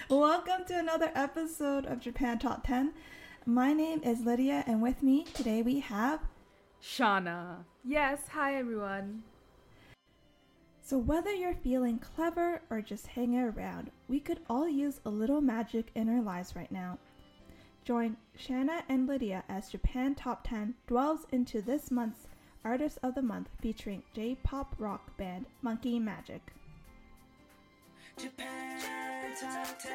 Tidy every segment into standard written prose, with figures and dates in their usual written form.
Welcome to another episode of Japan Top 10. My name is Lydia, and with me today we have Shauna. Yes, hi everyone. So whether you're feeling clever or just hanging around, we could all use a little magic in our lives right now. Join Shanna and Lydia as Japan Top 10 delves into this month's Artist of the Month featuring J-pop rock band Monkey Magic. Japan Top 10.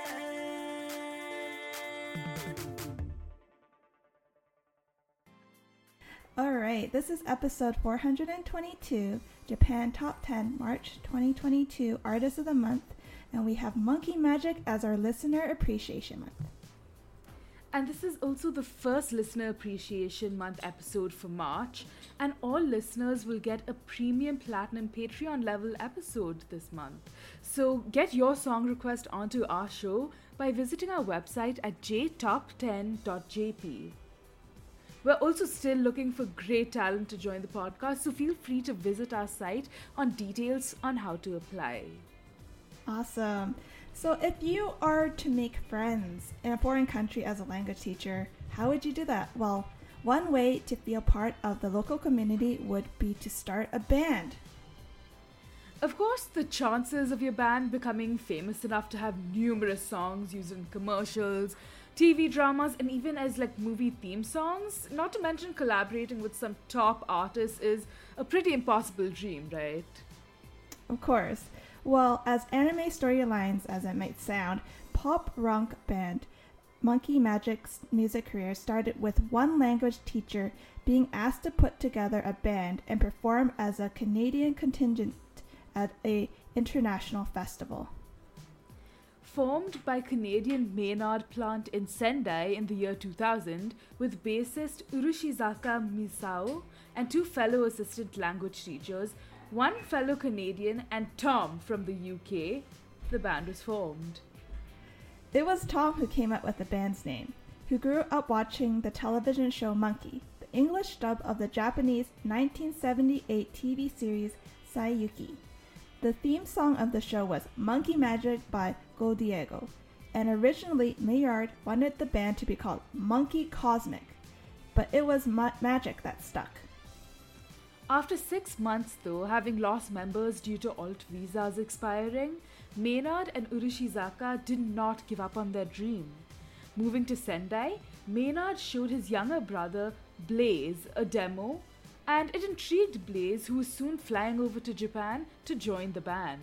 Alright, this is episode 422, Japan Top 10, March 2022 Artist of the Month, and we have Monkey Magic as our Listener Appreciation Month. And this is also the first Listener Appreciation Month episode for March, and all listeners will get a premium platinum Patreon level episode this month. So get your song request onto our show by visiting our website at jtop10.jp. We're also still looking for great talent to join the podcast, so feel free to visit our site on details on how to apply. Awesome. So if you are to make friends in a foreign country as a language teacher, how would you do that? Well, one way to feel part of the local community would be to start a band. Of course, the chances of your band becoming famous enough to have numerous songs used in commercials, TV dramas, and even as movie theme songs, not to mention collaborating with some top artists, is a pretty impossible dream, right? Of course. Well, as anime storylines as it might sound, pop rock band Monkey Magic's music career started with one language teacher being asked to put together a band and perform as a Canadian contingent at an international festival. Formed by Canadian Maynard plant in Sendai in the year 2000 with bassist Urushizaka Misao and two fellow assistant language teachers, one fellow Canadian and Tom from the UK, the band was formed. It was Tom who came up with the band's name, who grew up watching the television show Monkey, the English dub of the Japanese 1978 TV series Saiyuki. The theme song of the show was Monkey Magic by Go Diego, and originally Maynard wanted the band to be called Monkey Cosmic, but it was magic that stuck. After 6 months though, having lost members due to alt visas expiring, Maynard and Urushizaka did not give up on their dream. Moving to Sendai, Maynard showed his younger brother Blaze a demo, and it intrigued Blaze, who was soon flying over to Japan to join the band.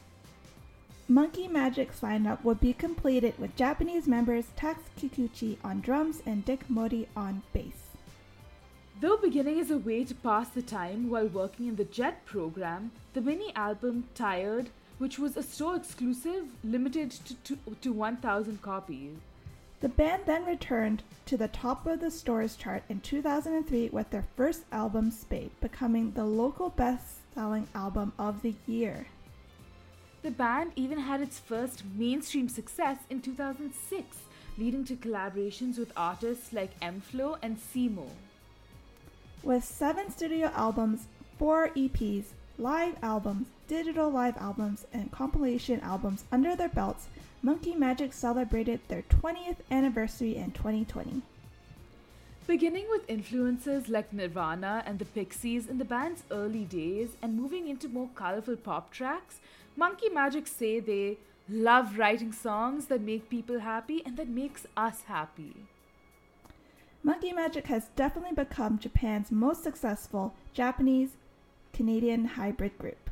Monkey Magic's lineup would be completed with Japanese members Tax Kikuchi on drums and Dick Mori on bass. Though beginning as a way to pass the time while working in the JET program, the mini-album Tired, which was a store exclusive, limited to 1,000 copies. The band then returned to the top of the stores chart in 2003 with their first album Spade, becoming the local best-selling album of the year. The band even had its first mainstream success in 2006, leading to collaborations with artists like M-Flow and Simo. With 7 studio albums, 4 EPs, live albums, digital live albums, and compilation albums under their belts, Monkey Magic celebrated their 20th anniversary in 2020. Beginning with influences like Nirvana and the Pixies in the band's early days and moving into more colorful pop tracks, Monkey Magic say they love writing songs that make people happy and that makes us happy. Monkey Magic has definitely become Japan's most successful Japanese-Canadian hybrid group.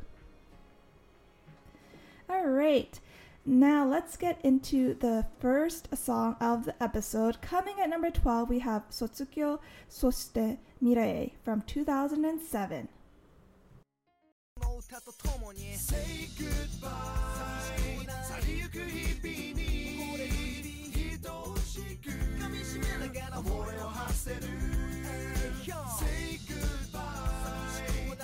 Alright, now let's get into the first song of the episode. Coming at number 12, we have Sotsukyo Soshite Mirai from 2007. Say goodbye. Say goodbye.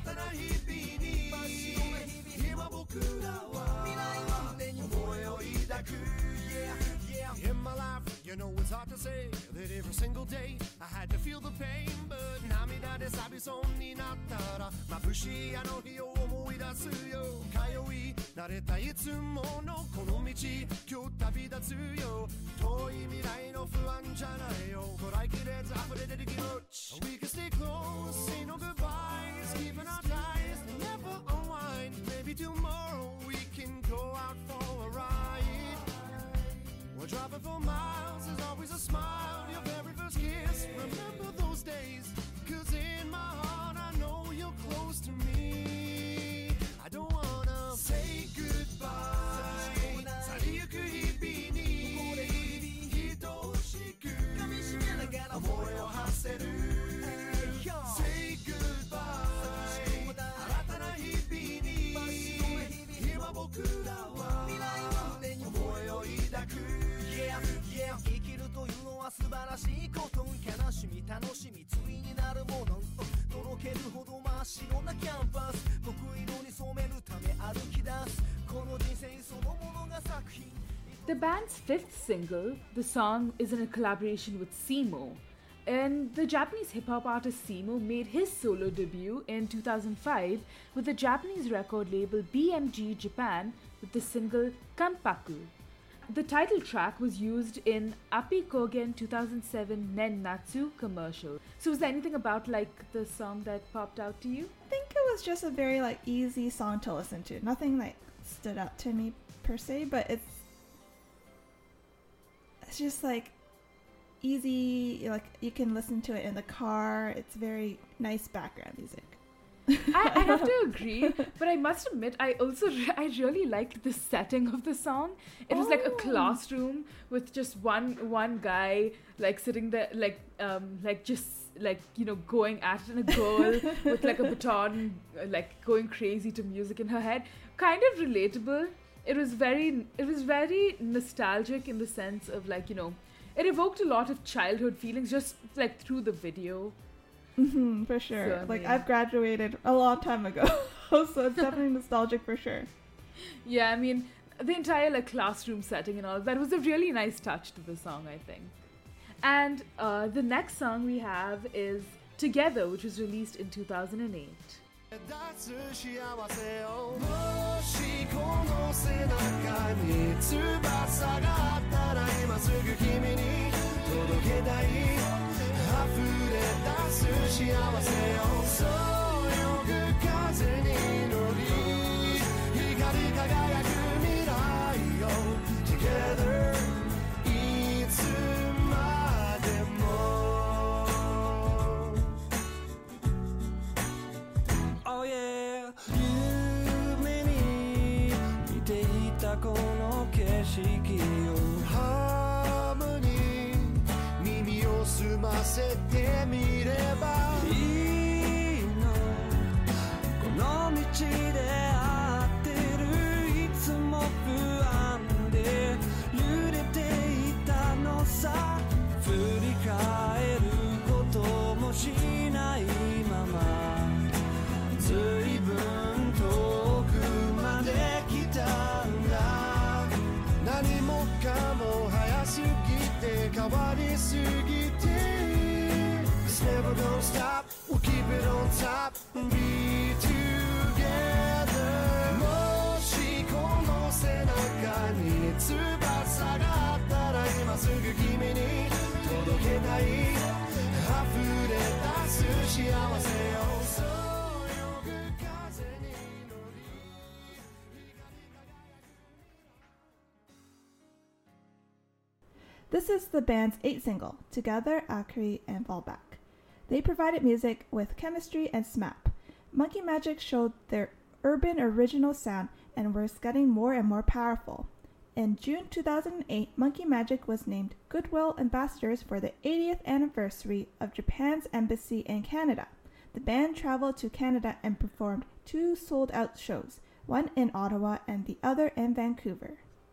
In my life, you know it's hard to say that every single day I had to feel the pain, but 涙で錆びそうになったら眩しいあの日を思い出すよ。通い慣れたいつものこの道、今日旅立つよ遠い未来の不安じゃないよこらえきれず溢れ出る気持ち We can stay close, say no goodbyes Keeping our ties, never unwind Maybe tomorrow we can go out for a ride We're driving for miles, there's always a smile Your very first kiss, remember those days Cause in my heart I know you're close to me I don't wanna say goodbye 去りゆく日々に愛しく噛みしめながら思いを馳せる Say goodbye 新たな日々に今僕らは未来を胸に思いを抱く Yeah, yeah 生きるというのは素晴らしいこと悲しみ楽しみ対になるものとろけるほど真っ白なキャンパス僕色に染めるため歩き出すこの人生そのものが作品 The band's fifth single, the song is in a collaboration with Simo. And the Japanese hip-hop artist Simo made his solo debut in 2005 with the Japanese record label BMG Japan with the single Kanpaku. The title track was used in Appy Kogen 2007 Nen Natsu commercial. So was there anything about like the song that popped out to you? I think it was just a very like easy song to listen to. Nothing like stood out to me per se, but it's just like easy, like you can listen to it in the car. It's very nice background music. I have to agree, but I must admit I really liked the setting of the song. It was like a classroom with just one guy like sitting there like just like you know going at it, and a girl with like a baton like going crazy to music in her head. Kind of relatable. It was very nostalgic in the sense of like, you know, it evoked a lot of childhood feelings just like through the video. Mm-hmm, for sure. So, like I've graduated a long time ago, so it's definitely nostalgic for sure. Yeah, I mean the entire like classroom setting and all that was a really nice touch to the song, I think. And the next song we have is Together, which was released in 2008. 幸せをもしこの背中に翼があったら今すぐ君に届けたい溢れ出す幸せをそうよく風に乗り光り輝く未来を Together いつまでもOh yeah 夢に見ていたこの景色をハーモニー耳を澄ませてみればいいのこの道で会ってるいつも不安で揺れていたのさ振り返ることもしないままずいぶん遠くまで来たんだ何もかも早すぎて変わりすぎて It's never gonna stop We'll keep it on top and be together もしこの背中に翼があったら今すぐ君に届けたい溢れ出す幸せを This is the band's 8th single, Together, Akri, and Fallback. They provided music with Chemistry and SMAP. Monkey Magic showed their urban original sound and was getting more and more powerful. In June 2008, Monkey Magic was named Goodwill Ambassadors for the 80th anniversary of Japan's embassy in Canada. The band traveled to Canada and performed 2 sold-out shows, one in Ottawa and the other in Vancouver.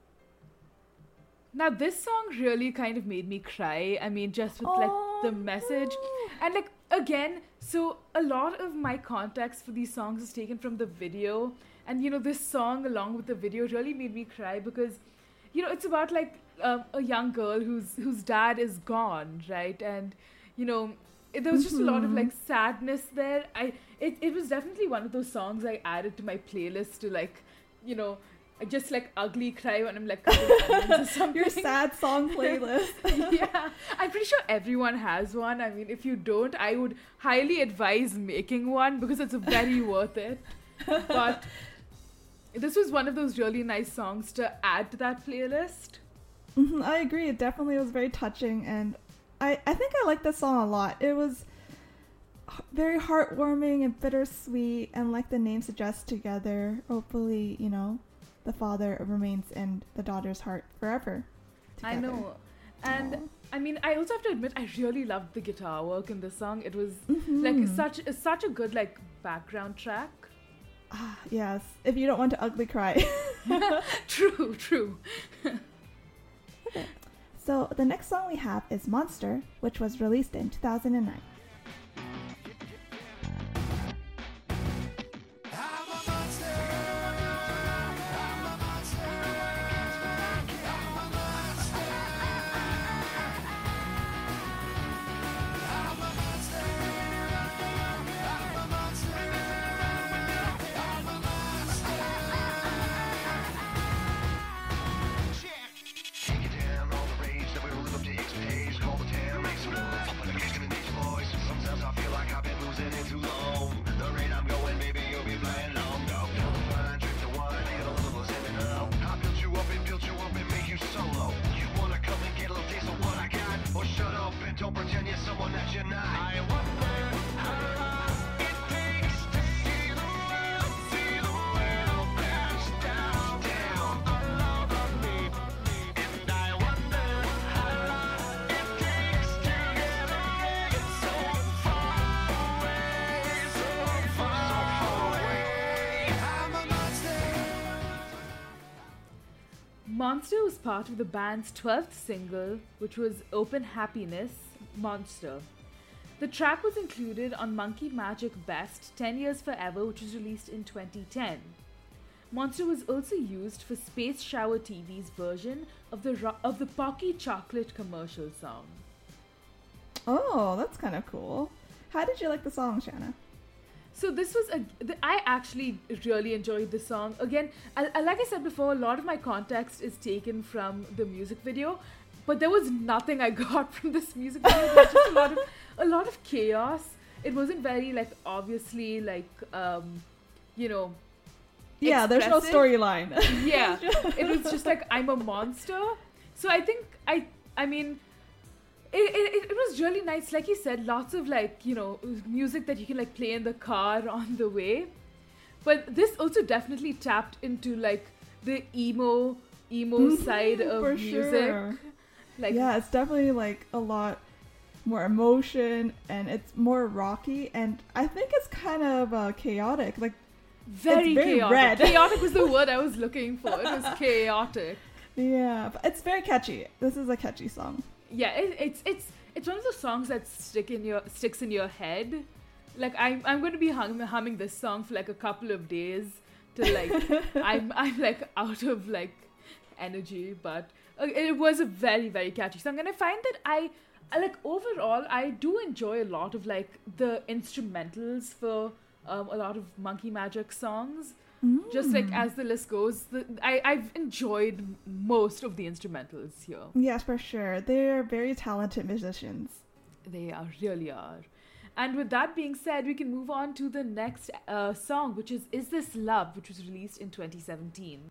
Now this song really kind of made me cry. I mean, just with like the message. And like, again, so a lot of my context for these songs is taken from the video. And, you know, this song along with the video really made me cry because, you know, it's about like a young girl whose dad is gone, right? And, you know, there was just a lot of like sadness there. It was definitely one of those songs I added to my playlist to like, you know, I just like ugly cry when I'm like cutting onions or something. Your sad song playlist. Yeah, I'm pretty sure everyone has one. I mean, if you don't, I would highly advise making one because it's very worth it. But this was one of those really nice songs to add to that playlist. I agree. It definitely was very touching, and I think I like this song a lot. It was very heartwarming and bittersweet, and like the name suggests, together. Hopefully, you know, the father remains in the daughter's heart forever. Together. I know. And Aww. I mean, I also have to admit, I really loved the guitar work in this song. It was like such a good like background track. Ah, yes. If you don't want to ugly cry. True. Okay. So the next song we have is Monster, which was released in 2009. Monster was part of the band's 12th single, which was Open Happiness, Monster. The track was included on Monkey Magic Best 10 Years Forever, which was released in 2010. Monster was also used for Space Shower TV's version of the Pocky Chocolate commercial song. Oh, that's kind of cool. How did you like the song, Shanna? So this was I actually really enjoyed the song. Again, like I said before, a lot of my context is taken from the music video, but there was nothing I got from this music video. There was just a lot of chaos. It wasn't very like obviously like Yeah, there's no expressive. storyline. Yeah, it was just like I'm a monster. So I think I mean. It was really nice, like you said, lots of like, you know, music that you can like play in the car on the way. But this also definitely tapped into like the emo side of For music. sure. Like Yeah, it's definitely like a lot more emotion, and it's more rocky, and I think it's kind of chaotic. Like very very chaotic. red. Chaotic was the word I was looking for. It was chaotic. Yeah, but it's very catchy. This is a catchy song. Yeah, it's one of those songs that sticks in your head. Like I'm going to be humming this song for like a couple of days till like I'm like out of like energy. But it was a very, very catchy song, and I find that I like overall I do enjoy a lot of like the instrumentals for a lot of Monkey Magic songs. Just like as the list goes, I've enjoyed most of the instrumentals here. Yes, for sure. They're very talented musicians. They really are. And with that being said, we can move on to the next song, which is This Love, which was released in 2017.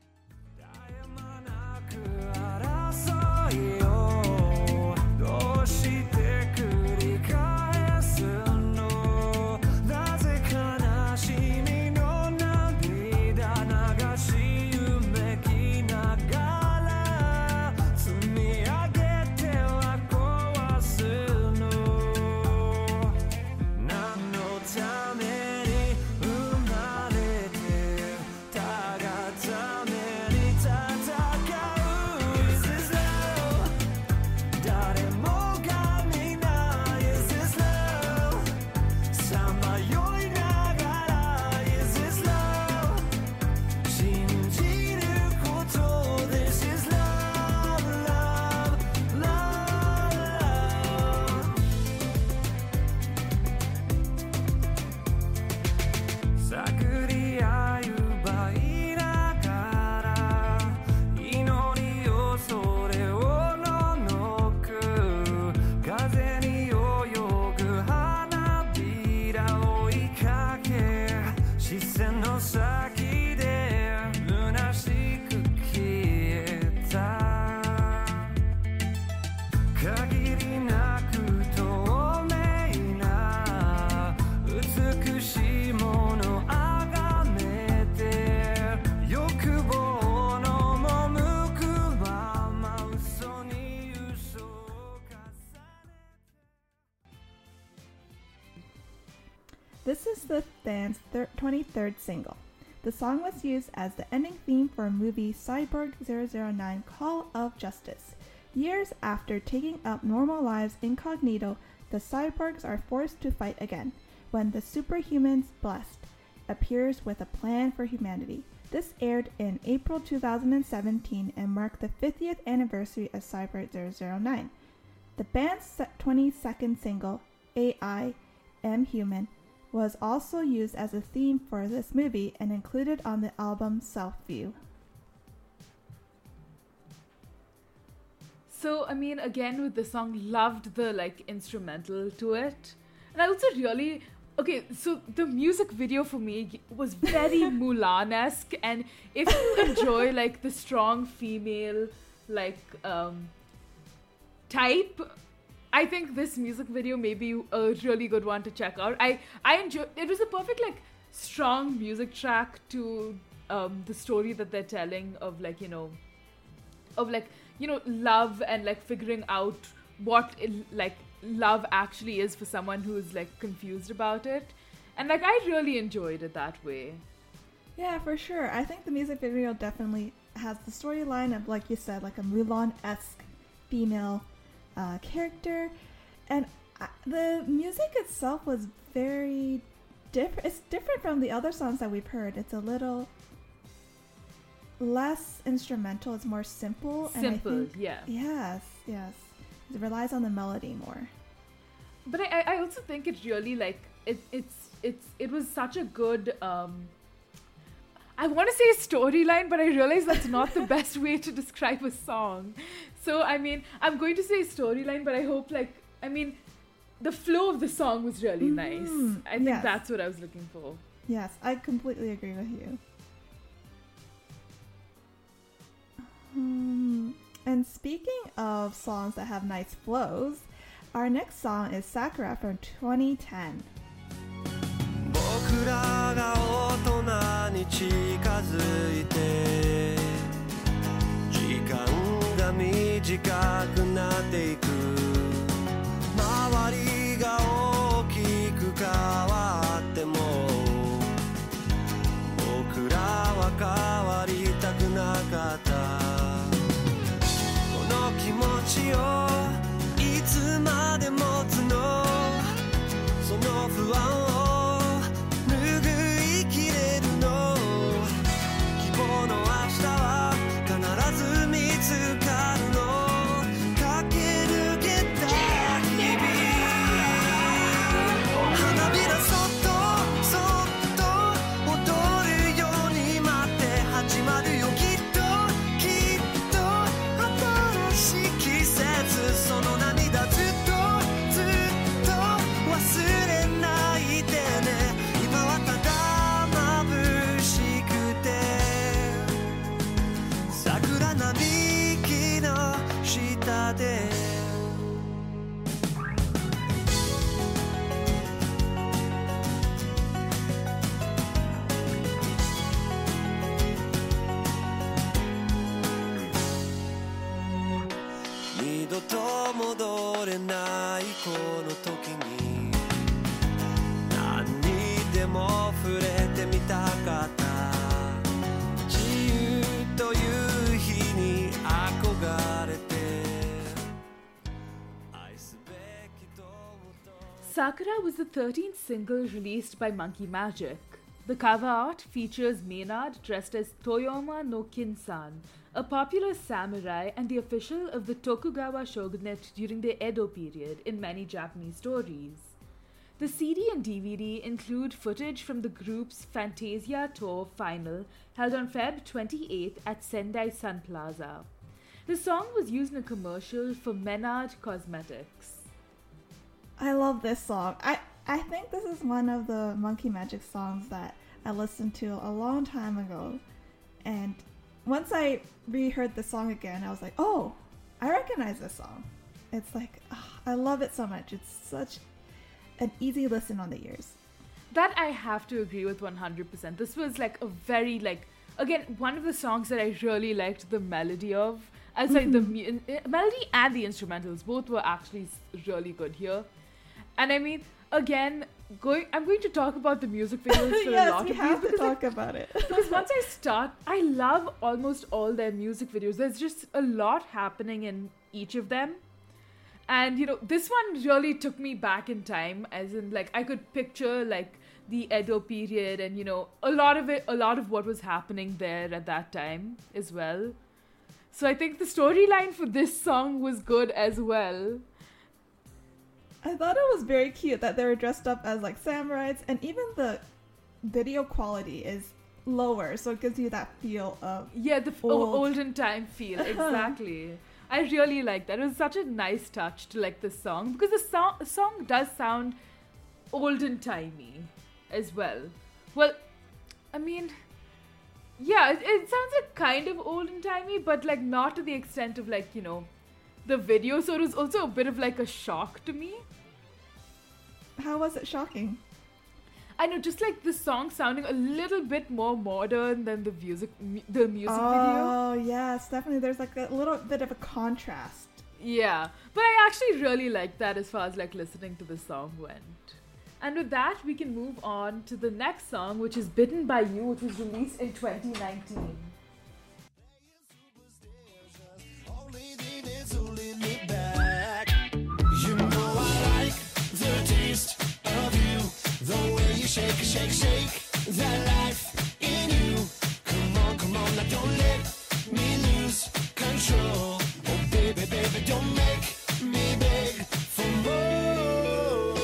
This is the band's 23rd single. The song was used as the ending theme for a movie Cyborg 009 Call of Justice. Years after taking up normal lives incognito, the cyborgs are forced to fight again when the superhumans Blessed appears with a plan for humanity. This aired in April 2017 and marked the 50th anniversary of Cyborg 009. The band's 22nd single, AI Am Human, was also used as a theme for this movie and included on the album Self View. So, I mean, again with the song, loved the instrumental to it. And I also really... Okay, so the music video for me was very Mulan-esque, and if you enjoy the strong female type, I think this music video may be a really good one to check out. I enjoyed it. Was a perfect strong music track to the story that they're telling of love and figuring out what love actually is for someone who's confused about it, and I really enjoyed it that way. Yeah, for sure. I think the music video definitely has the storyline of, like you said, a Mulan-esque female character, and the music itself was very different. It's different from the other songs that we've heard. It's a little less instrumental. It's more simple. Simple, and I think, yeah. Yes. It relies on the melody more. But I also think it really it was such a good I want to say storyline, but I realize that's not the best way to describe a song. So I mean, I'm going to say storyline, but I hope the flow of the song was really nice. I think that's what I was looking for. Yes, I completely agree with you. And speaking of songs that have nice flows, our next song is Sakura from 2010. 僕らが大人に近づいて時間が短くなっていく周りが大きく変わっても僕らは変わりたくなかったこの気持ちをいつまで持つのその不安を戻れないこの時に何にでも触れてみたかった自由という日に憧れて愛すべきと思う Sakura was the 13th single released by Monkey Magic. The cover art features Maynard dressed as Toyoma no Kin-san, a popular samurai and the official of the Tokugawa shogunate during the Edo period in many Japanese stories. The CD and DVD include footage from the group's Fantasia Tour final held on Feb 28th at Sendai Sun Plaza. The song was used in a commercial for Menard Cosmetics. I love this song. I think this is one of the Monkey Magic songs that I listened to a long time ago. And once I reheard the song again, I was like, oh, I recognize this song. It's I love it so much. It's such an easy listen on the ears. That I have to agree with 100%. This was a very, again, one of the songs that I really liked the melody of. The melody and the instrumentals, both were actually really good here. And I mean, again, I'm going to talk about the music videos for a Yes, lot we of have these to talk about it. because once I start, I love almost all their music videos. There's just a lot happening in each of them. And, this one really took me back in time, as in, like, I could picture, like, the Edo period and, a lot of what was happening there at that time as well. So I think the storyline for this song was good as well. I thought it was very cute that they were dressed up as like samurais, and even the video quality is lower, so it gives you that feel of the olden time feel. Exactly. I really like that. It was such a nice touch to like the song, because the song does sound olden timey as well. Well, I mean, yeah, it sounds like kind of olden timey, but like not to the extent of like, the video. So it was also a bit of like a shock to me. How was it shocking? I know, just like the song sounding a little bit more modern than the music video. Oh, yes, definitely. There's like a little bit of a contrast. Yeah, but I actually really liked that as far as like listening to the song went. And with that, we can move on to the next song, which is Bitten by You, which was released in 2019. Shake, shake, shake that life in you. Come on, now don't let me lose control. Oh, baby, baby, don't make me beg for more.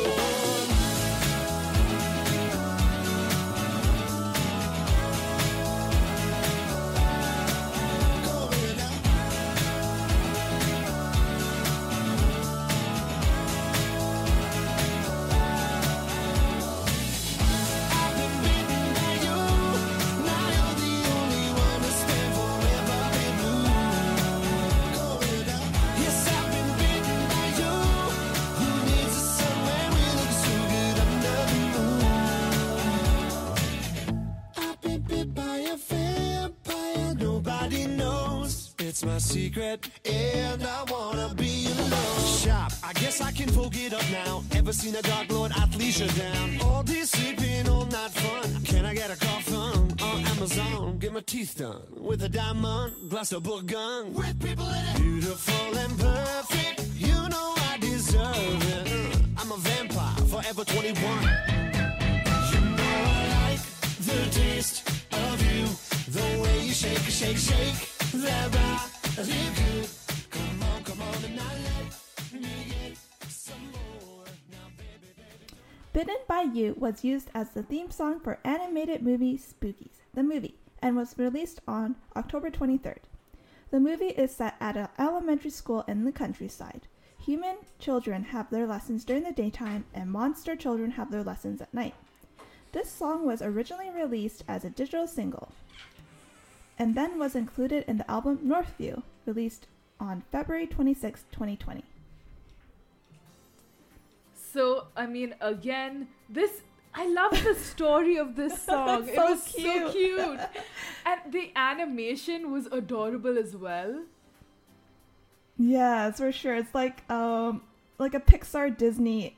Go ahead now. It's my secret, and I wanna be alone. Shop, I guess I can forget up now. Ever seen a dark lord athleisure down? All day sleeping, all night fun. Can I get a coffin on Amazon? Get my teeth done with a diamond, glass of Bourgogne. With people in it. Beautiful and perfect, you know I deserve it. I'm a vampire, forever 21. You know I like the taste of you. The way you shake, shake, shake. That body good. Come on, and now let me get some more. Now, baby, baby. Bitten by You was used as the theme song for animated movie Spookies, the movie, and was released on October 23rd. The movie is set at an elementary school in the countryside. Human children have their lessons during the daytime, and monster children have their lessons at night. This song was originally released as a digital single, and then was included in the album Northview, released on February 26, 2020. So, I mean, again, I love the story of this song. So it was cute. so cute. And the animation was adorable as well. Yes, for sure. It's like a Pixar Disney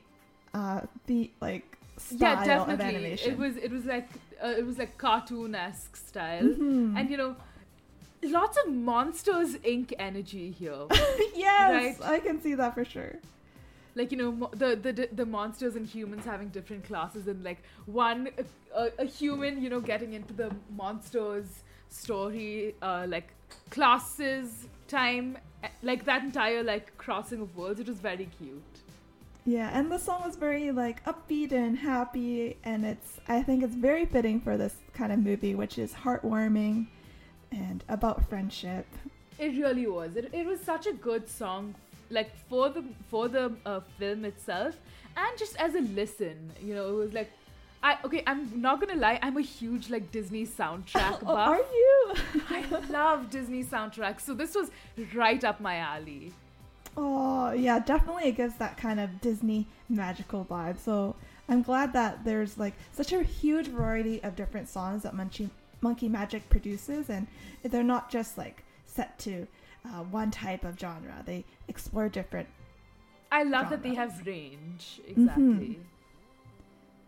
style of animation. It was like cartoon-esque style. Mm-hmm. And lots of Monsters Inc. energy here. Yes, right? I can see that for sure. Like, the monsters and humans having different classes, and like a human, getting into the monsters story, like classes, time, like that entire like crossing of worlds. It was very cute. Yeah, and the song was very like upbeat and happy, and I think it's very fitting for this kind of movie, which is heartwarming and about friendship. It really was. It was such a good song, like for the film itself, and just as a listen. It was like, I'm not gonna lie, I'm a huge like Disney soundtrack buff. Are you? I love Disney soundtracks, so this was right up my alley. Oh, yeah, definitely it gives that kind of Disney magical vibe. So I'm glad that there's like such a huge variety of different songs that Monkey Magic produces, and they're not just like set to one type of genre. They explore different I love genres. that they have range. Exactly.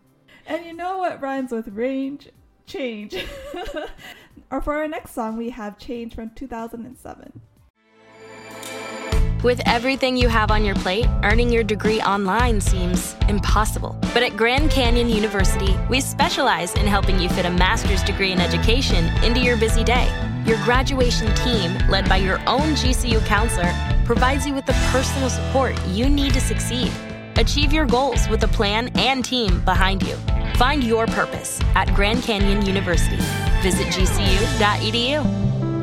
And you know what rhymes with range? Change. Or for our next song, we have Change from 2007. With everything you have on your plate, earning your degree online seems impossible. But at Grand Canyon University, we specialize in helping you fit a master's degree in education into your busy day. Your graduation team, led by your own GCU counselor, provides you with the personal support you need to succeed. Achieve your goals with a plan and team behind you. Find your purpose at Grand Canyon University. Visit gcu.edu.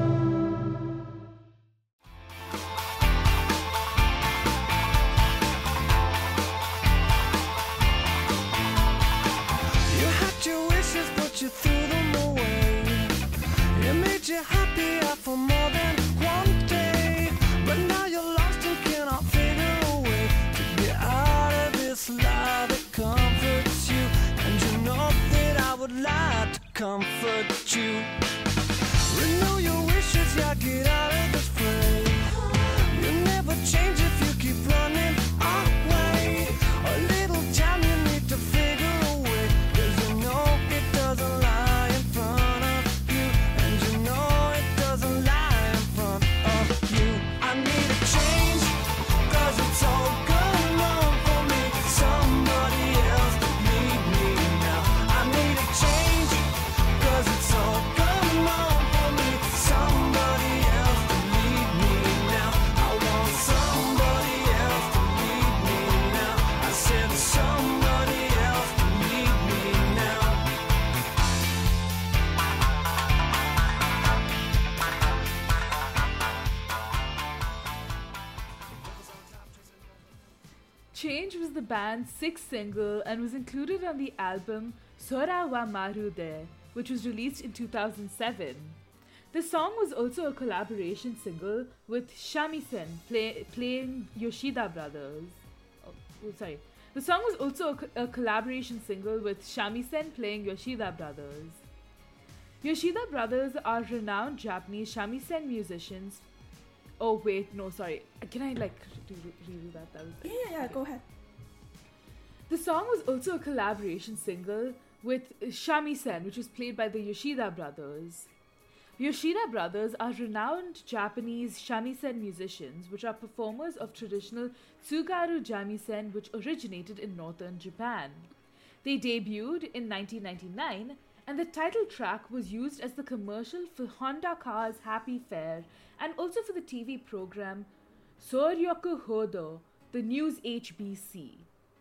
You threw them away. It made you happier for more than one day. But now you're lost and cannot figure a way to get out of this lie that comforts you. And you know that I would like to comfort you. Renew your wishes, yeah, get out of this fray. You'll never change if you keep running away. A little time you need to figure a way. 'Cause you know it doesn't lie in front of you. And you know it doesn't lie in front of you. I need a change, 'cause it's all going wrong for me. Somebody else to lead me now. I need a change, 'cause it's all going wrong for me. Somebody else to lead me now. I want somebody else to lead me now. I said somebody else to lead me now. Change was the band's sixth single and was included on the album Sora wa Marude, which was released in 2007. The song was also a collaboration single with Shamisen playing Yoshida Brothers. The song was also a collaboration single with Shamisen playing Yoshida Brothers. Yoshida Brothers are renowned Japanese shamisen musicians. Oh wait, no, sorry. Can I redo that? That was Yeah, go ahead. The song was also a collaboration single with Shamisen, which was played by the Yoshida Brothers. Yoshida Brothers are renowned Japanese shamisen musicians, which are performers of traditional tsugaru shamisen, which originated in northern Japan. They debuted in 1999, and the title track was used as the commercial for Honda Car's Happy Fair and also for the TV program Soryoku Hodo, the News HBC.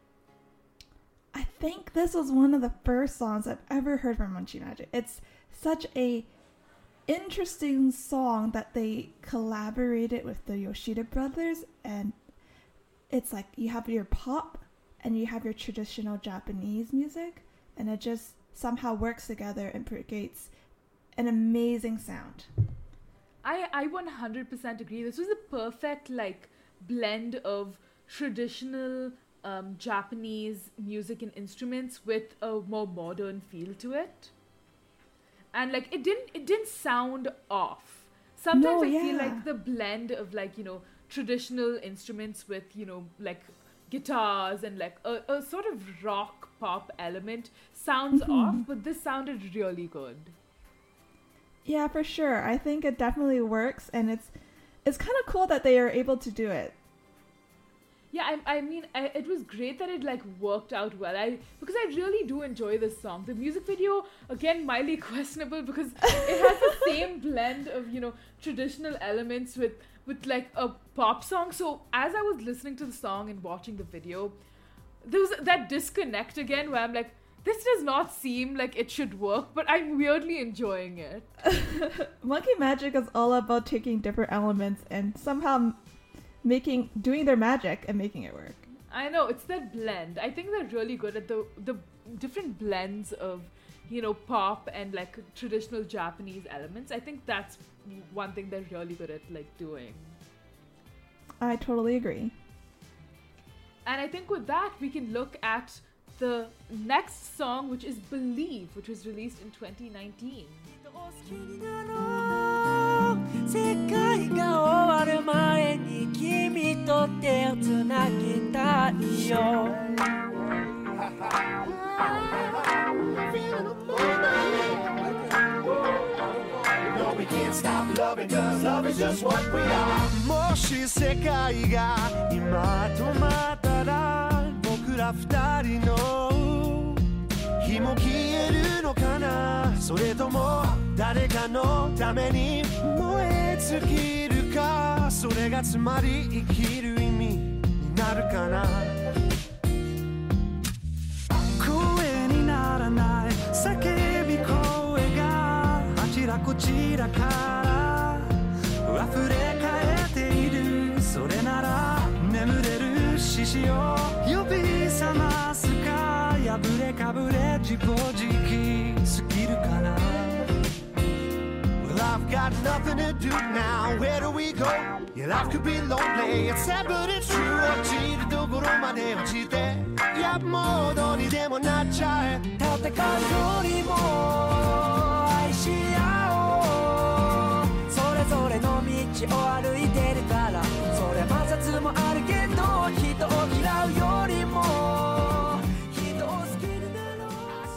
I think this was one of the first songs I've ever heard from Munchie Magic. It's such a interesting song that they collaborated with the Yoshida Brothers, and it's like you have your pop and you have your traditional Japanese music, and it just somehow works together and creates an amazing sound. I 100% agree. This was a perfect blend of traditional Japanese music and instruments with a more modern feel to it. And it didn't sound off. Sometimes I feel like the blend of traditional instruments with guitars and a sort of rock pop element sounds off, but this sounded really good. Yeah, for sure. I think it definitely works, and it's kind of cool that they are able to do it. Yeah, I mean, it was great that it worked out well. Because I really do enjoy this song. The music video, again, mildly questionable because it has the same blend of traditional elements with a pop song. So as I was listening to the song and watching the video, there was that disconnect again where I'm like, this does not seem like it should work, but I'm weirdly enjoying it. Monkey Magic is all about taking different elements and somehow doing their magic and making it work. I know, it's that blend. I think they're really good at the different blends of pop and traditional Japanese elements. I think that's one thing they're really good at doing. I totally agree. And I think with that we can look at the next song, which is Believe, which was released in 2019. 世界が終わる前に君と手をつなぎたいよ stop loving, cause love is just what we are. もし世界が今止まったら僕ら二人の火も消えるのかな。それとも誰かのために燃え尽きるか。それがつまり生きる意味になるかな。声にならない叫び声があちらこちらから溢れ返っている。それなら眠れる獅子を呼び覚ますか。破れかぶれ自暴自棄すぎるかな。 Well, I've got nothing to do now. Where do we go? Your life could be lonely. It's sad but it's true. 落ちるところまで落ちていやもうどうにでもなっちゃえ。戦うよりも愛し合おう。それぞれの道を歩いてるから。それ摩擦もあるけど人を嫌うよりも人を好きになろう。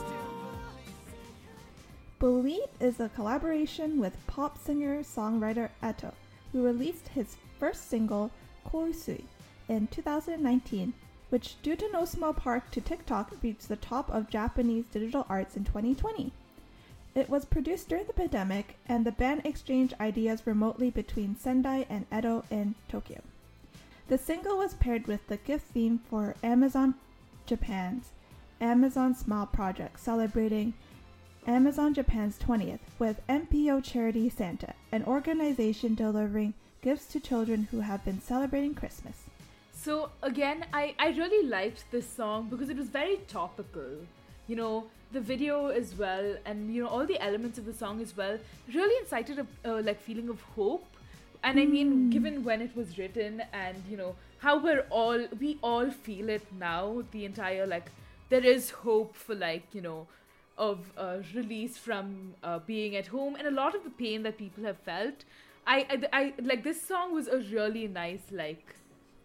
Believe is a collaboration with pop singer-songwriter Eto, who released his first single, Kousui, in 2019, which due to no small part to TikTok reached the top of Japanese digital arts in 2020. It was produced during the pandemic, and the band exchanged ideas remotely between Sendai and Edo in Tokyo. The single was paired with the gift theme for Amazon Japan's Amazon Smile project, celebrating Amazon Japan's 20th with NPO Charity Santa, an organization delivering gifts to children who have been celebrating Christmas. So again, I really liked this song because it was very topical. You know, the video as well, and you know, all the elements of the song as well really incited a like feeling of hope. And I mean, given when it was written and you know how we all feel it now, the entire like there is hope for like, you know, of release from being at home and a lot of the pain that people have felt. I like this song was a really nice like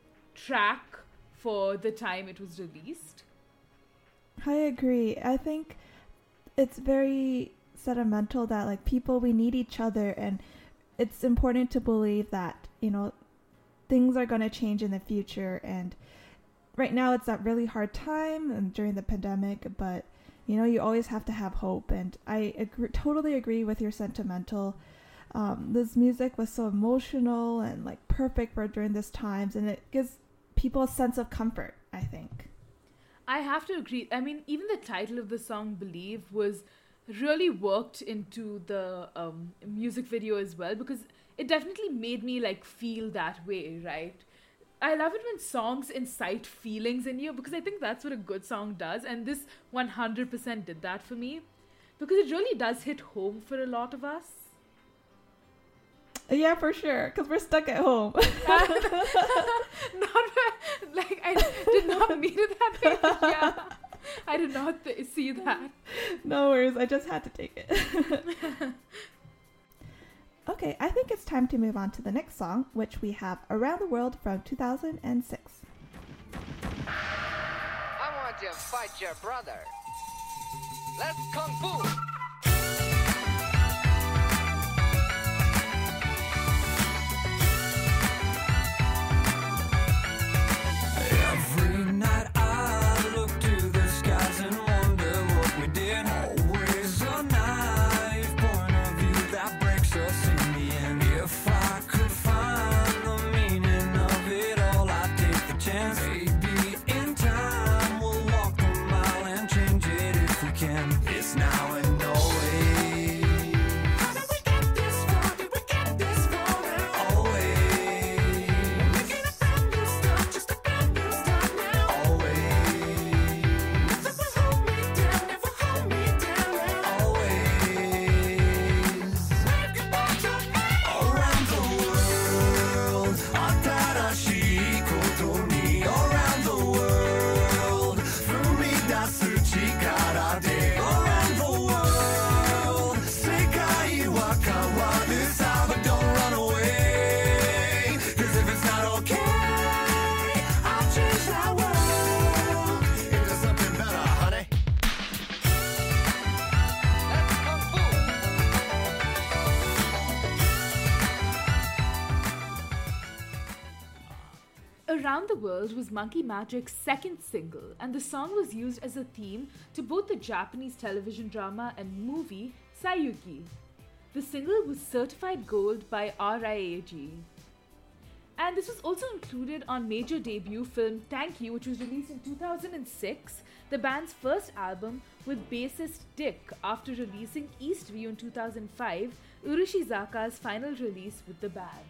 track for the time it was released. I agree. I think it's very sentimental that like people, we need each other, and it's important to believe that, you know, things are going to change in the future. And right now it's a really hard time and during the pandemic, but you know, you always have to have hope. And I totally agree with your sentimental. This music was so emotional and like perfect for during this times, and it gives people a sense of comfort, I think. I have to agree. I mean, even the title of the song, Believe, was really worked into the music video as well, because it definitely made me like feel that way, right? I love it when songs incite feelings in you, because I think that's what a good song does, and this 100% did that for me, because it really does hit home for a lot of us. Yeah, for sure, because we're stuck at home. Not like I did not mean it that way. But yeah, I did not see that. No worries, I just had to take it. Okay, I think it's time to move on to the next song, which we have Around the World from 2006. I want to fight your brother. Let's kung fu. Every night I look to the skies and wonder what we did. Always a naive point of view that breaks us in the end. If I could find the meaning of it all, I'd take the chance. Maybe in time we'll walk a mile and change it if we can. It's now and Around the World was Monkey Magic's second single, and the song was used as a theme to both the Japanese television drama and movie Sayuki. The single was certified gold by RIAG. And this was also included on major debut film Thank You, which was released in 2006, the band's first album with bassist Dick, after releasing Eastview in 2005, Urishizaka's final release with the band.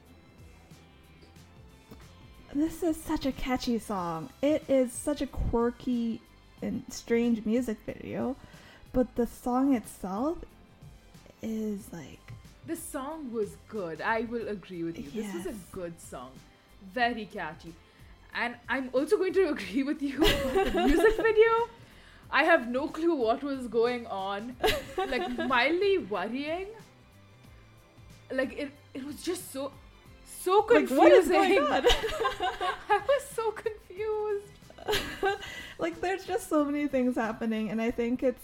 This is such a catchy song. It is such a quirky and strange music video, but the song itself is like... The song was good. I will agree with you. Yes. This was a good song. Very catchy. And I'm also going to agree with you about the music video. I have no clue what was going on. Like, mildly worrying. Like, it was just so confusing. Like, what is going on? I was so confused. Like, there's just so many things happening, and I think it's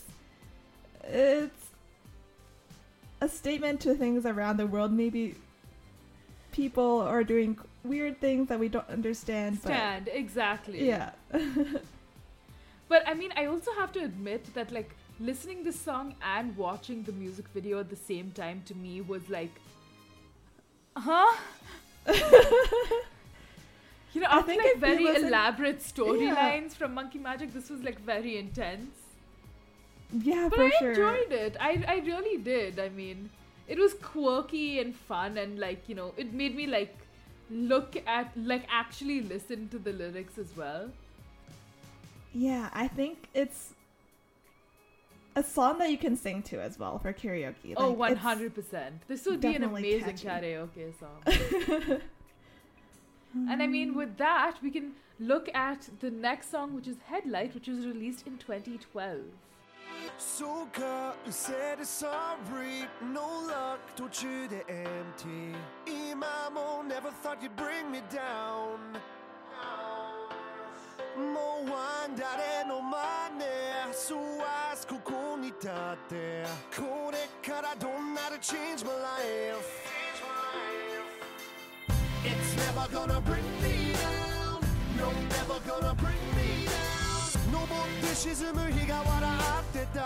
a statement to things around the world. Maybe people are doing weird things that we don't understand. Exactly. Yeah. But I mean, I also have to admit that, like, listening this song and watching the music video at the same time, to me was like, huh? You know, after like very elaborate storylines from Monkey Magic, this was like very intense. Yeah, but for I sure. enjoyed it. I really did. I mean, it was quirky and fun, and like, you know, it made me like look at, like, actually listen to the lyrics as well. Yeah, I think it's a song that you can sing to as well for karaoke. Oh, 100%. This would be an amazing catchy karaoke song. And I mean, with that, we can look at the next song, which is Headlight, which was released in 2012. So cut, you said it's sorry, no luck, 途中で empty 今も never thought you'd bring me down もうワン誰の真似 So as ここに立ってこれからどんなで change my life It's never gonna bring me down No, never gonna bring me down 登って沈む日が笑ってた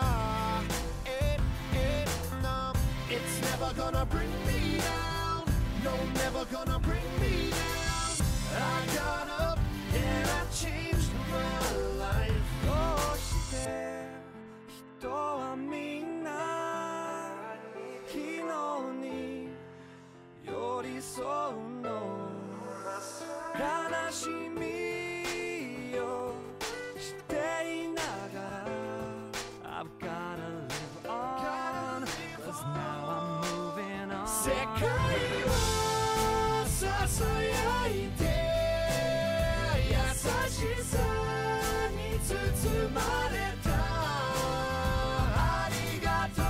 No, it's never gonna bring me down No, never gonna bring me down I got up and I changed my life どうして人はみんな昨日に寄り添うの悲しみをしていながら I've gotta live on Cause now I'm moving on 世界をささやいて優しさに包まれたありがと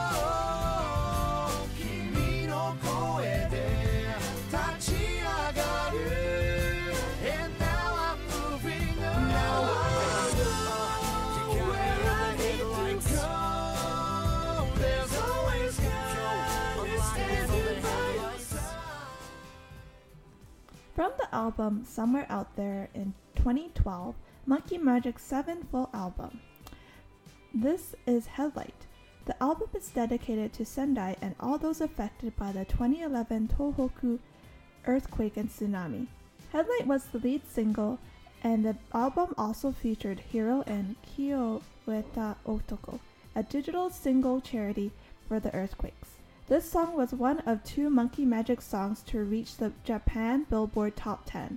う君の声で立ち上がる And now I'm moving on Now I know where I need to go There's always God standing by your side From the album Somewhere Out There in 2012, Monkey Magic's 7th full album. This is Headlight. The album is dedicated to Sendai and all those affected by the 2011 Tohoku earthquake and tsunami. Headlight was the lead single, and the album also featured Hiro and Kyoeta Otoko, a digital single charity for the earthquakes. This song was one of 2 Monkey Magic songs to reach the Japan Billboard Top 10.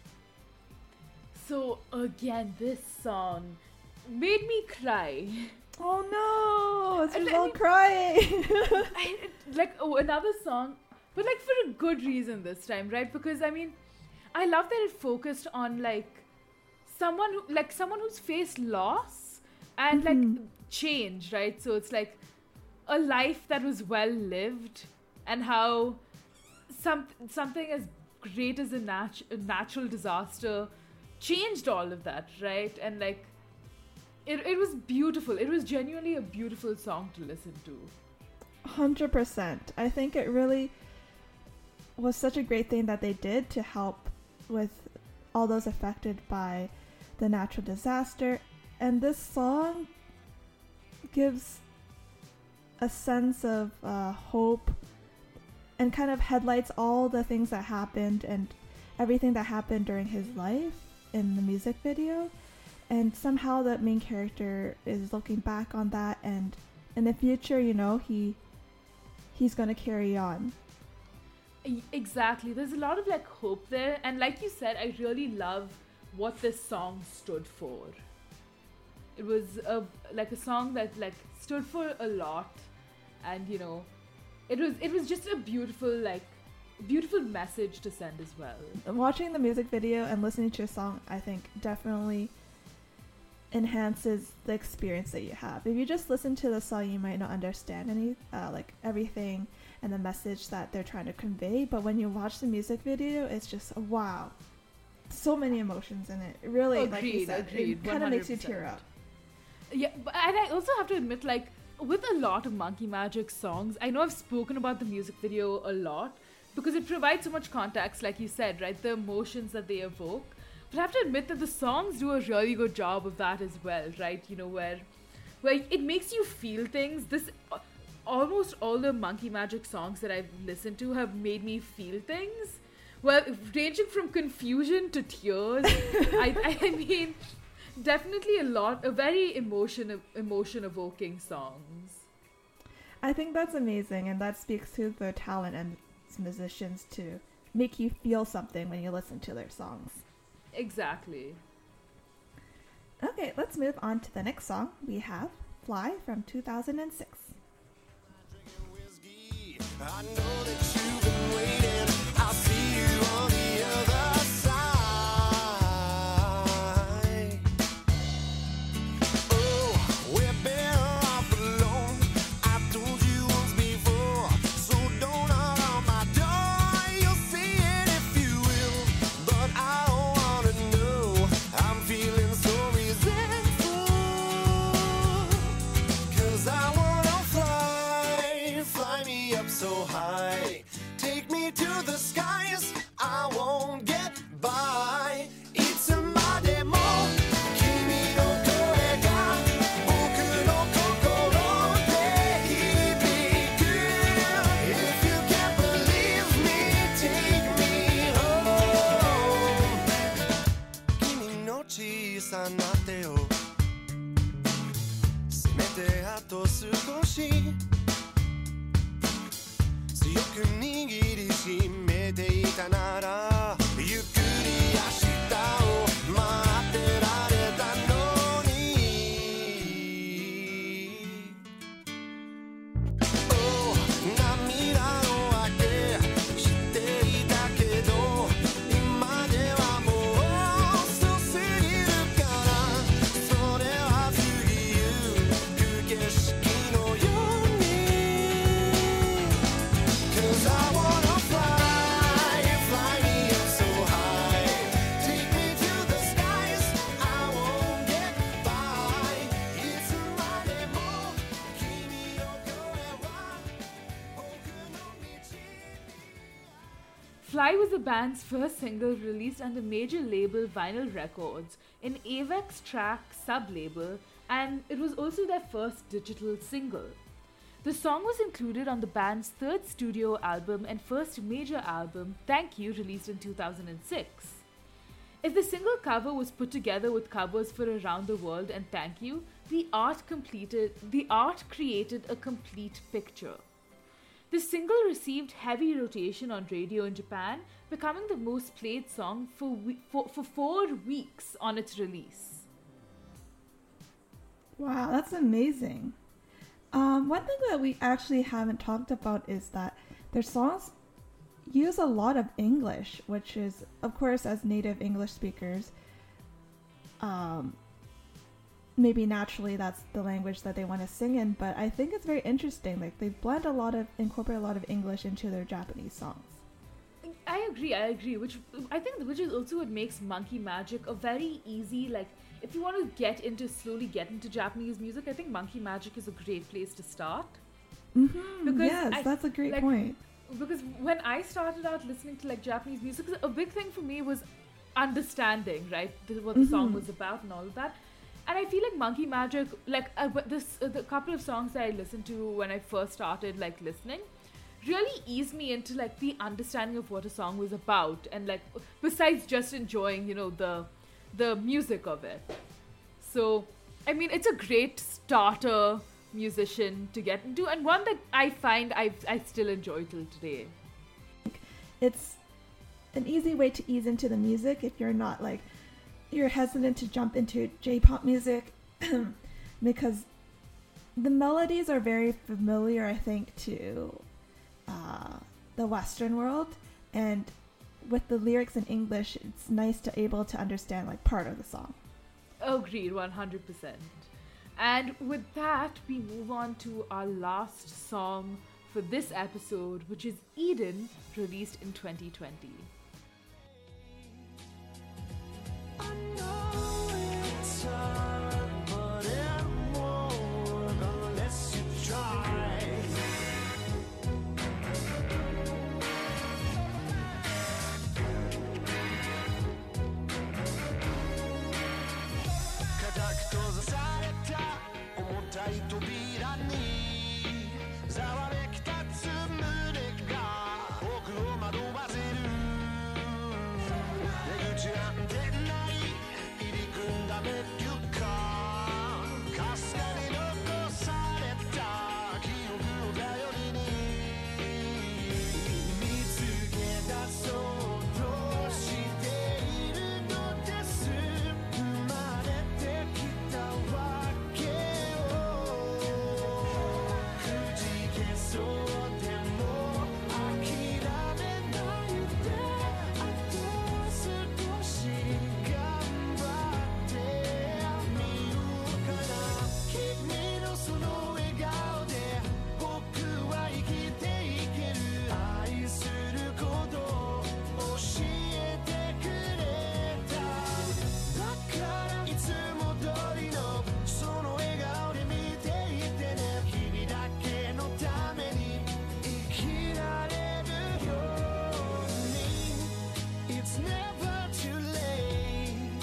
So again, this song made me cry. Oh no! It's just I all mean- crying! Another song, but like for a good reason this time, right? Because I mean, I love that it focused on like someone who's faced loss and like change, right? So it's like a life that was well lived, and how something as great as a natural disaster changed all of that, right? And like it was beautiful. It was genuinely a beautiful song to listen to. 100%. I think it really was such a great thing that they did to help with all those affected by the natural disaster. And this song gives a sense of hope and kind of headlights all the things that happened and everything that happened during his life in the music video. And somehow the main character is looking back on that, and in the future, you know, he's gonna carry on. Exactly. There's a lot of like hope there, and like you said, I really love what this song stood for. It was a song that like stood for a lot, and you know, it was just a beautiful message to send as well. Watching the music video and listening to a song, I think definitely enhances the experience that you have. If you just listen to the song, you might not understand any everything and the message that they're trying to convey, but when you watch the music video, it's just wow, so many emotions in it. It really, agreed, like you said, it kind of makes you tear up. Yeah, and I also have to admit, like, with a lot of Monkey Magic songs, I know I've spoken about the music video a lot because it provides so much context, like you said, right? The emotions that they evoke. But I have to admit that the songs do a really good job of that as well, right? You know, where it makes you feel things. Almost all the Monkey Magic songs that I've listened to have made me feel things. Well, ranging from confusion to tears. I mean, definitely a very emotion-evoking songs. I think that's amazing, and that speaks to the talent and musicians to make you feel something when you listen to their songs. Exactly. Okay, let's move on to the next song. We have Fly from 2006. I know that you've been waiting. I'll see you on the other side. Oh, we're better off alone. I told you once before, so don't knock on my door. You'll see it if you will, but I don't wanna know. I'm feeling so resentful, 'cause I wanna fly me up so high. Take me to the skies, I won't get by. It's a my mo, kimi no kore ga boku no kokoro de hibiku. If you can't believe me, take me home. Kimi no chisa na te o semete ato sukoshi 強く握りしめていたならゆっくり明日を待ってられたのに Oh 涙の明け知っていたけど今ではもう遅すぎるからそれは過ぎゆく景色のように 'Cause I wanna fly me up so high. Take me to the skies, I won't get by. It's my demo, kimi no kore wa boku no michi. Fly was the band's first single released under major label Vinyl Records, an Avex Track sub-label, and it was also their first digital single. The song was included on the band's third studio album and first major album, Thank You, released in 2006. If the single cover was put together with covers for Around the World and Thank You, the art created a complete picture. The single received heavy rotation on radio in Japan, becoming the most played song for 4 weeks on its release. Wow, that's amazing. One thing that we actually haven't talked about is that their songs use a lot of English, which is, of course, as native English speakers, maybe naturally that's the language that they want to sing in, but I think it's very interesting. Like, they incorporate a lot of English into their Japanese songs. I agree, which is also what makes Monkey Magic a very easy, like, if you want to slowly get into Japanese music, I think Monkey Magic is a great place to start. Mm-hmm. Yes, that's a great point. Because when I started out listening to like Japanese music, a big thing for me was understanding, right, what the song was about and all of that. And I feel like Monkey Magic, like the couple of songs that I listened to when I first started like listening, really eased me into like the understanding of what a song was about, and like besides just enjoying, you know, the music of it. So I mean, it's a great starter musician to get into, and one that I find I still enjoy till today. It's an easy way to ease into the music if you're not like, you're hesitant to jump into J-pop music because the melodies are very familiar, I think, to the Western world, and with the lyrics in English, it's nice to able to understand like part of the song. Agreed, 100%. And with that, we move on to our last song for this episode, which is Eden, released in 2020. I know it's hard, but it won't unless you try. Kadak閉ざされた重たい扉にざわめき立つ胸が僕を惑わせる出口なんてない入り組んだ別居かかすかに残された記憶を頼りに見つけ出そうとしているのです生まれてきたわけをくじけそうでも諦めないであと少し頑張ってみようかな君のその笑顔で僕は生きていける愛することを教えてくれただからいつも通りのその笑顔で見ていてね君だけのために生きられるように It's never too late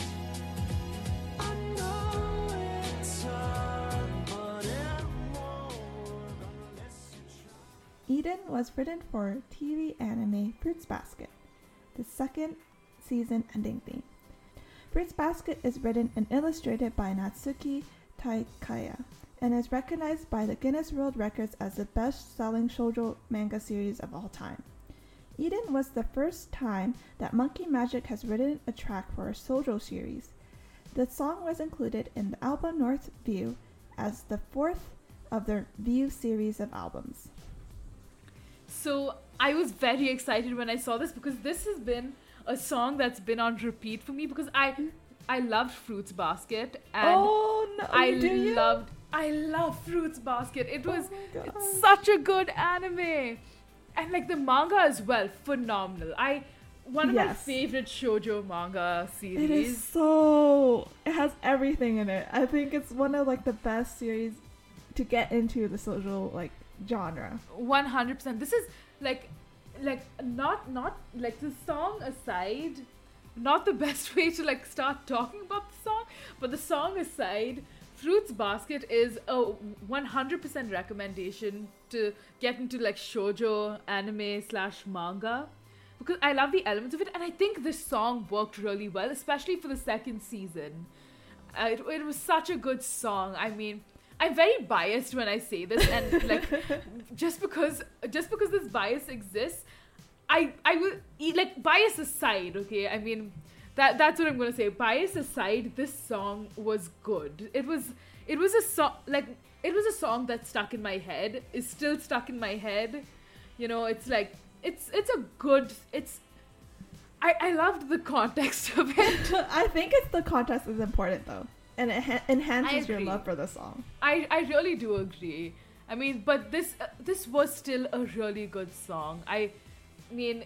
I know it's hard but it won't unless you try Eden was written for TV anime Fruits Basket, the second season ending theme. Fruits Basket is written and illustrated by Natsuki Taikaya and is recognized by the Guinness World Records as the best-selling shoujo manga series of all time. Eden was the first time that Monkey Magic has written a track for a shoujo series. The song was included in the album North View as the fourth of the View series of albums. So I was very excited when I saw this, because this has been a song that's been on repeat for me, because I loved Fruits Basket, and Oh no! Do you? I love Fruits Basket. It was my God. it's such a good anime, and like the manga as well, phenomenal. One of my Yes. favorite shoujo manga series. It is so. It has everything in it. I think it's one of like the best series to get into the shoujo like genre. 100%. This is like not like the song aside, not the best way to like start talking about the song, but the song aside, Fruits Basket is a 100% recommendation to get into like shoujo anime / manga, because I love the elements of it, and I think this song worked really well, especially for the second season. It was such a good song. I mean, I'm very biased when I say this, and like just because this bias exists, I will like, bias aside, okay? I mean, that's what I'm gonna say. Bias aside, this song was good. It was a song, like, it was a song that stuck in my head. Is still stuck in my head. You know, it's like it's a good. I loved the context of it. I think it's the context is important though, and it enhances your agree. love for the song. I really do agree. I mean, but this was still a really good song. I mean,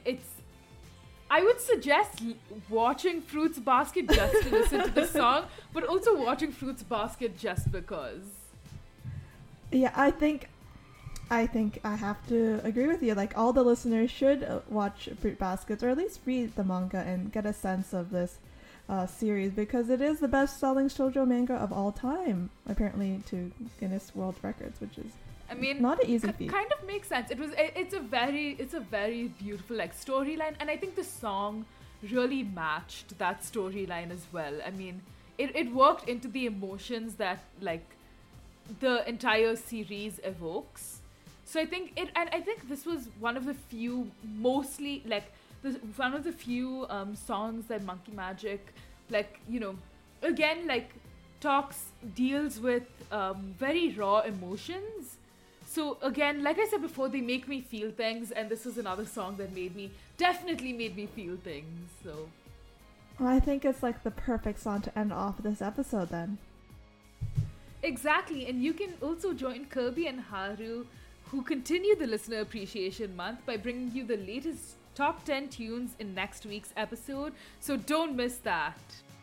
I would suggest watching Fruits Basket just to listen to the song, but also watching Fruits Basket just because. Yeah, I think I think I have to agree with you. Like, all the listeners should watch Fruit Baskets, or at least read the manga and get a sense of this series, because it is the best-selling shoujo manga of all time, apparently, to Guinness World Records, which is not an easy feat. Kind of makes sense. It's a very beautiful like storyline, and I think the song really matched that storyline as well. I mean, it worked into the emotions that like the entire series evokes. So I think this was one of the few, mostly like one of the few songs that Monkey Magic, like, you know, again, like deals with very raw emotions. So again, like I said before, they make me feel things, and this is another song that definitely made me feel things. So well, I think it's like the perfect song to end off this episode then. Exactly, and you can also join Kirby and Haru, who continue the Listener Appreciation Month, by bringing you the latest top 10 tunes in next week's episode, so don't miss that.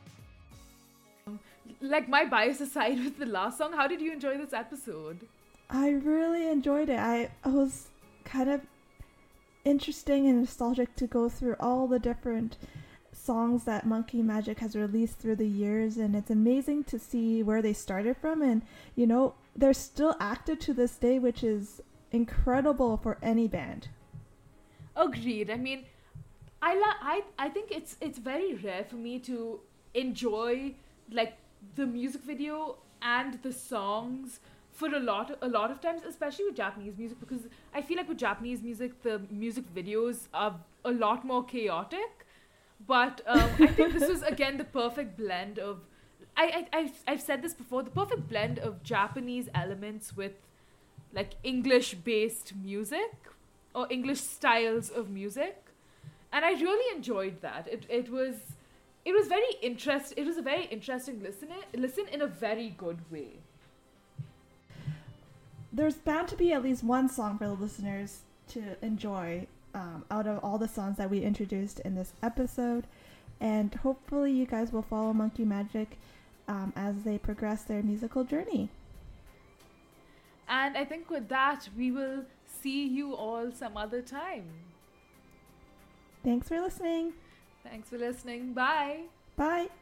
Like, my bias aside with the last song, how did you enjoy this episode? I really enjoyed it. I was kind of interesting and nostalgic to go through all the different songs that Monkey Magic has released through the years, and it's amazing to see where they started from, and you know, they're still active to this day, which is incredible for any band. Agreed. I mean, I think it's very rare for me to enjoy like the music video and the songs for a lot of times, especially with Japanese music, because I feel like with Japanese music, the music videos are a lot more chaotic. But I think this was again the perfect blend of I've said this before, the perfect blend of Japanese elements with like English based music or English styles of music, and I really enjoyed that. It was very interesting. It was a very interesting listen in a very good way. There's bound to be at least one song for the listeners to enjoy out of all the songs that we introduced in this episode, and hopefully you guys will follow Monkey Magic as they progress their musical journey. And I think with that, we will see you all some other time. Thanks for listening. Thanks for listening. Bye. Bye.